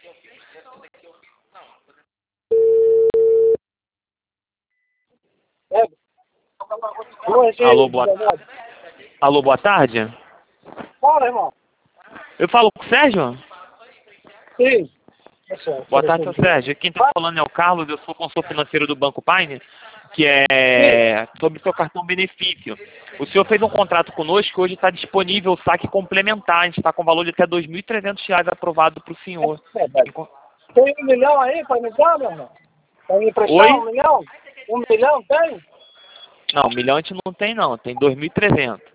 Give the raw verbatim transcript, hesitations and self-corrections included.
Alô, boa, alô, boa tarde. Fala, irmão. Eu falo com o Sérgio? Sim. Boa tarde, seu Sérgio. Quem está falando é o Carlos, eu sou consultor financeiro do Banco Pine, que é sobre o seu cartão benefício. O senhor fez um contrato conosco que hoje está disponível o saque complementar. A gente está com valor de até dois mil e trezentos reais aprovado para o senhor. Tem um milhão aí para me dar, meu irmão? Para me emprestar Oi? um milhão? Um milhão tem? Não, um milhão a gente não tem não, tem dois mil e trezentos.